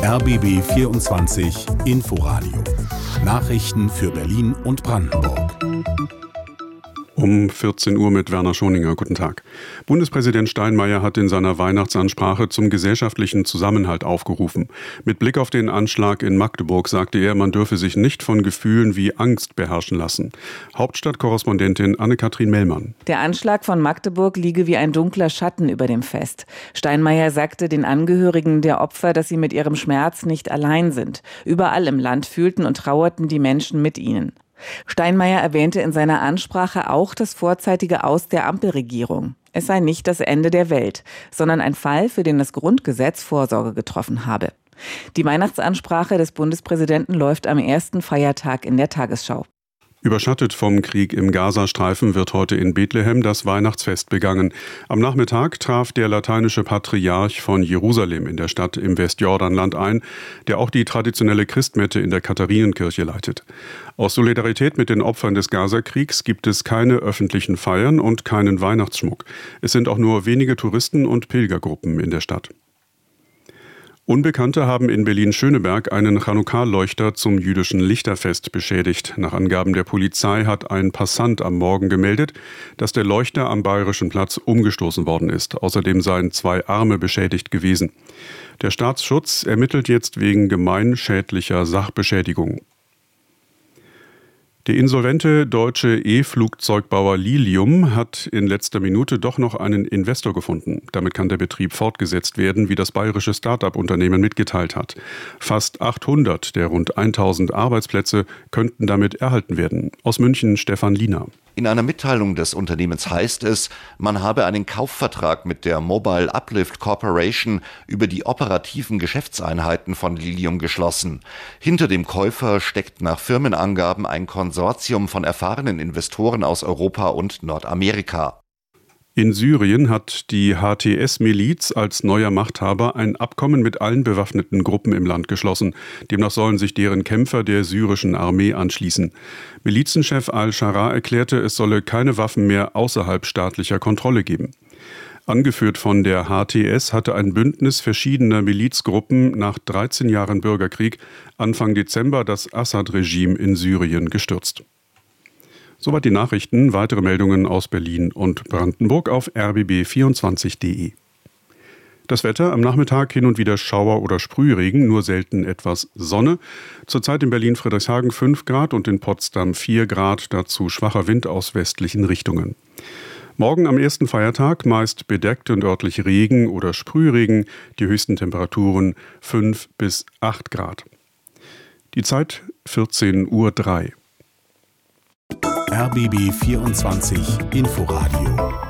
RBB 24 Inforadio. Nachrichten für Berlin und Brandenburg. Um 14 Uhr mit Werner Schoninger. Guten Tag. Bundespräsident Steinmeier hat in seiner Weihnachtsansprache zum gesellschaftlichen Zusammenhalt aufgerufen. Mit Blick auf den Anschlag in Magdeburg sagte er, man dürfe sich nicht von Gefühlen wie Angst beherrschen lassen. Hauptstadtkorrespondentin Anne-Kathrin Mellmann. Der Anschlag von Magdeburg liege wie ein dunkler Schatten über dem Fest. Steinmeier sagte den Angehörigen der Opfer, dass sie mit ihrem Schmerz nicht allein sind. Überall im Land fühlten und trauerten die Menschen mit ihnen. Steinmeier erwähnte in seiner Ansprache auch das vorzeitige Aus der Ampelregierung. Es sei nicht das Ende der Welt, sondern ein Fall, für den das Grundgesetz Vorsorge getroffen habe. Die Weihnachtsansprache des Bundespräsidenten läuft am ersten Feiertag in der Tagesschau. Überschattet vom Krieg im Gazastreifen wird heute in Bethlehem das Weihnachtsfest begangen. Am Nachmittag traf der lateinische Patriarch von Jerusalem in der Stadt im Westjordanland ein, der auch die traditionelle Christmette in der Katharinenkirche leitet. Aus Solidarität mit den Opfern des Gazakriegs gibt es keine öffentlichen Feiern und keinen Weihnachtsschmuck. Es sind auch nur wenige Touristen und Pilgergruppen in der Stadt. Unbekannte haben in Berlin-Schöneberg einen Chanukka-Leuchter zum jüdischen Lichterfest beschädigt. Nach Angaben der Polizei hat ein Passant am Morgen gemeldet, dass der Leuchter am Bayerischen Platz umgestoßen worden ist. Außerdem seien 2 Arme beschädigt gewesen. Der Staatsschutz ermittelt jetzt wegen gemeinschädlicher Sachbeschädigung. Der insolvente deutsche E-Flugzeugbauer Lilium hat in letzter Minute doch noch einen Investor gefunden. Damit kann der Betrieb fortgesetzt werden, wie das bayerische Start-up-Unternehmen mitgeteilt hat. Fast 800 der rund 1000 Arbeitsplätze könnten damit erhalten werden. Aus München Stefan Liener. In einer Mitteilung des Unternehmens heißt es, man habe einen Kaufvertrag mit der Mobile Uplift Corporation über die operativen Geschäftseinheiten von Lilium geschlossen. Hinter dem Käufer steckt nach Firmenangaben ein Konsortium von erfahrenen Investoren aus Europa und Nordamerika. In Syrien hat die HTS-Miliz als neuer Machthaber ein Abkommen mit allen bewaffneten Gruppen im Land geschlossen. Demnach sollen sich deren Kämpfer der syrischen Armee anschließen. Milizenchef al-Shara erklärte, es solle keine Waffen mehr außerhalb staatlicher Kontrolle geben. Angeführt von der HTS hatte ein Bündnis verschiedener Milizgruppen nach 13 Jahren Bürgerkrieg Anfang Dezember das Assad-Regime in Syrien gestürzt. Soweit die Nachrichten. Weitere Meldungen aus Berlin und Brandenburg auf rbb24.de. Das Wetter: am Nachmittag hin und wieder Schauer oder Sprühregen, nur selten etwas Sonne. Zurzeit in Berlin-Friedrichshagen 5 Grad und in Potsdam 4 Grad, dazu schwacher Wind aus westlichen Richtungen. Morgen am ersten Feiertag meist bedeckt und örtlich Regen oder Sprühregen, die höchsten Temperaturen 5 bis 8 Grad. Die Zeit 14:03 Uhr. RBB 24 Inforadio